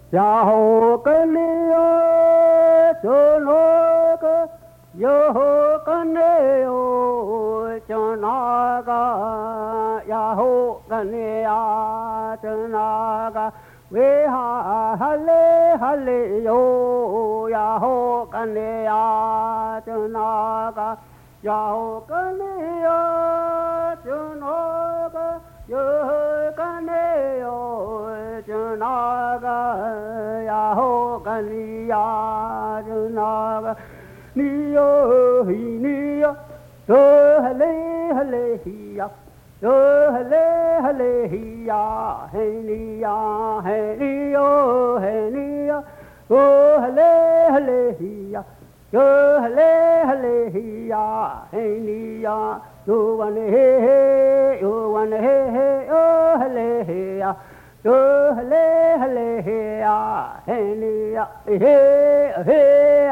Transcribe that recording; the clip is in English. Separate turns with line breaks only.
Yaho kaneo chonoga Yaho kaneo chonaga Yaho kanea chonaga Veha hale hale yo Yaho kanea chonaga Yaho kanea chonaga Yaho kaneo chonaga Yaho kanea chonaga Niyo hi niyo do hale hale hiya do hale hale hiya hey niyo do hale hale hiya do hale hiya hey niya do one hey oh hale hiya do hale hiya hey niya hey